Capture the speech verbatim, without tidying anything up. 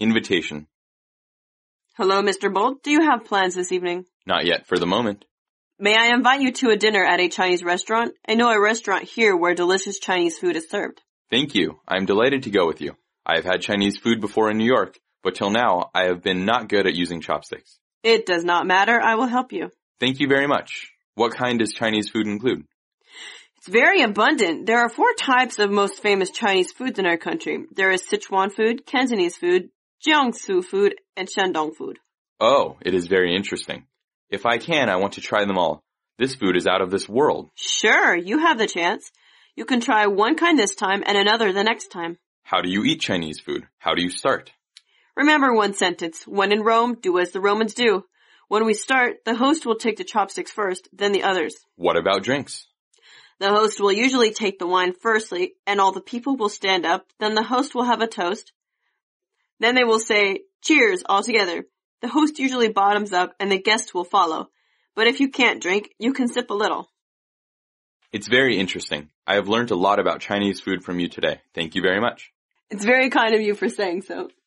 Invitation. Hello, Mister Bolt. Do you have plans this evening? Not yet for the moment. May I invite you to a dinner at a Chinese restaurant? I know a restaurant here where delicious Chinese food is served. Thank you. I am delighted to go with you. I have had Chinese food before in New York, but till now I have been not good at using chopsticks. It does not matter. I will help you. Thank you very much. What kind does Chinese food include? It's very abundant. There are four types of most famous Chinese foods in our country. There is Sichuan food, Cantonese food, Jiangsu food, and Shandong food. Oh, it is very interesting. If I can, I want to try them all. This food is out of this world. Sure, you have the chance. You can try one kind this time and another the next time. How do you eat Chinese food? How do you start? Remember one sentence. When in Rome, do as the Romans do. When we start, the host will take the chopsticks first, then the others. What about drinks? The host will usually take the wine firstly, and all the people will stand up. Then the host will have a toast. Then they will say, cheers, all together. The host usually bottoms up, and the guests will follow. But if you can't drink, you can sip a little. It's very interesting. I have learned a lot about Chinese food from you today. Thank you very much. It's very kind of you for saying so.